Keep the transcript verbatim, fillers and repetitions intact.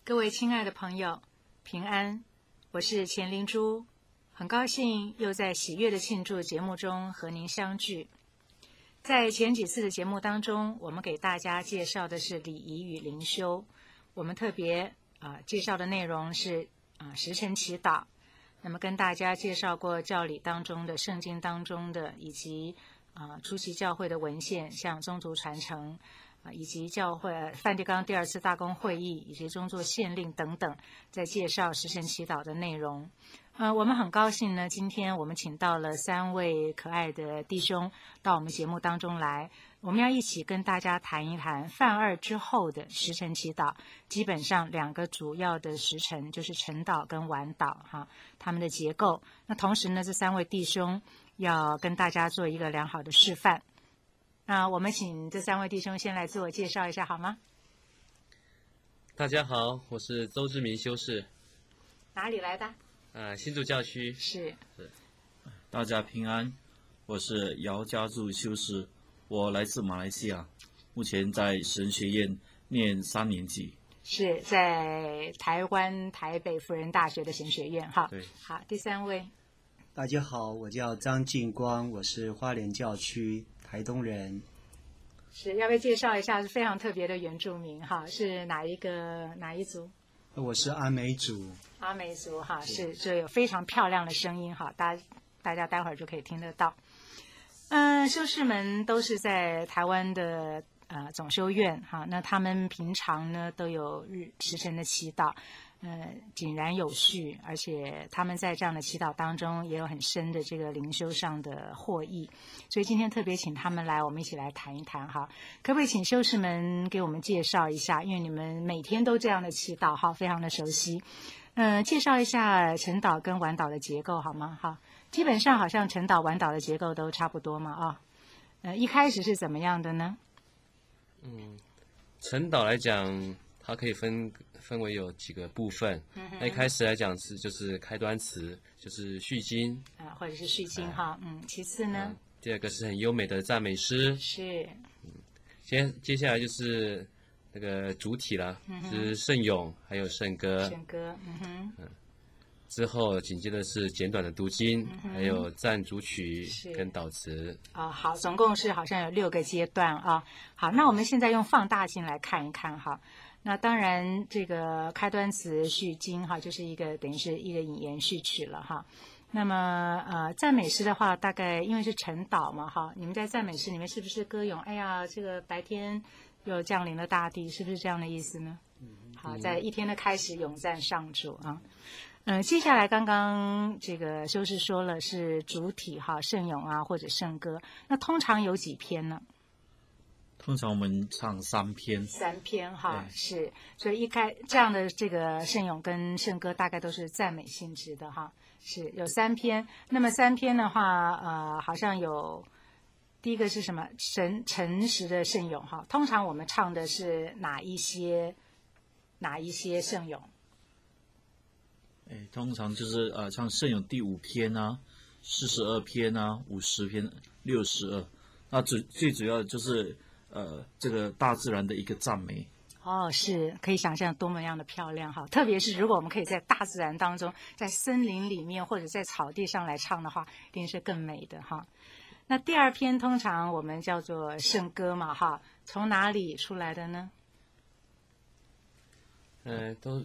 各位亲爱的朋友，平安，我是钱灵珠，很高兴又在喜悦的庆祝节目中和您相聚。在前几次的节目当中，我们给大家介绍的是礼仪与灵修，我们特别啊、呃、介绍的内容是啊、呃、时辰祈祷，那么跟大家介绍过教理当中的、圣经当中的，以及啊、呃、初期教会的文献，像宗族传承。啊，以及教会梵蒂冈第二次大公会议以及宗座宪令等等，在介绍时辰祈祷的内容。呃，我们很高兴呢，今天我们请到了三位可爱的弟兄到我们节目当中来，我们要一起跟大家谈一谈梵二之后的时辰祈祷。基本上两个主要的时辰就是晨祷跟晚祷哈，他们的结构。那同时呢，这三位弟兄要跟大家做一个良好的示范。那我们请这三位弟兄先来自我介绍一下好吗？ 大家好，我是周志明修士。 哪里来的？ 呃，新竹教区。 是。 是。 大家平安，我是姚家柱修士，我来自马来西亚，目前在神学院念三年级。 是在台湾台北辅仁大学的神学院哈。 对。 好，第三位。 大家好，我叫张进光，我是花莲教区台东人。 是，要不要介绍一下？是非常特别的原住民哈，是哪一个哪一族？ 我是阿美族。 阿美族哈，是，这有非常漂亮的声音哈，大家大家待会儿就可以听得到。嗯，修士们都是在台湾的呃总修院哈，那他们平常呢都有日时辰的祈祷。呃，井然有序，而且他们在这样的祈祷当中也有很深的这个灵修上的获益，所以今天特别请他们来，我们一起来谈一谈哈。可不可以请修士们给我们介绍一下？因为你们每天都这样的祈祷哈，非常的熟悉。嗯、呃，介绍一下晨祷跟晚祷的结构好吗？哈，基本上好像晨祷、晚祷的结构都差不多嘛啊。呃，一开始是怎么样的呢？ 嗯，晨祷来讲，它可以分。分为有几个部分，那一开始来讲是就是开端词，就是序经啊，或者是序经哈，嗯，其次呢、嗯， 第二个是很优美的赞美诗， 是， 嗯，接接下来就是那个主体了，嗯、是圣咏还有圣歌， 圣歌，嗯哼， 嗯，之后紧接着是简短的读经，嗯、还有赞主曲跟祷词。 啊、哦，好，总共是好像有六个阶段啊。好，那我们现在用放大镜来看一看哈。那当然，这个开端词序经哈，就是一个等于是一个引言序曲了哈。那么呃，赞美诗的话，大概因为是晨祷嘛哈，你们在赞美诗里面是不是歌咏？哎呀，这个白天又降临了大地，是不是这样的意思呢？好，在一天的开始咏赞上主啊。嗯、呃，接下来刚刚这个修士说了是主体哈，圣咏啊或者圣歌，那通常有几篇呢？ 通常我们唱三篇， 三篇哈，是，所以一开这样的这个圣咏跟圣歌大概都是赞美性质的哈，是有三篇。那么三篇的话，呃，好像有第一个是什么？神诚实的圣咏哈。通常我们唱的是哪一些哪一些圣咏？ 哎，通常就是呃唱圣咏第五篇啊，四十二篇啊，五十篇，六十二。那最最主要的就是。呃，这个大自然的一个赞美哦，是可以想象多么样的漂亮哈！特别是如果我们可以在大自然当中，在森林里面或者在草地上来唱的话，一定是更美的哈。那第二篇通常我们叫做圣歌嘛哈，从哪里出来的呢？ 呃，都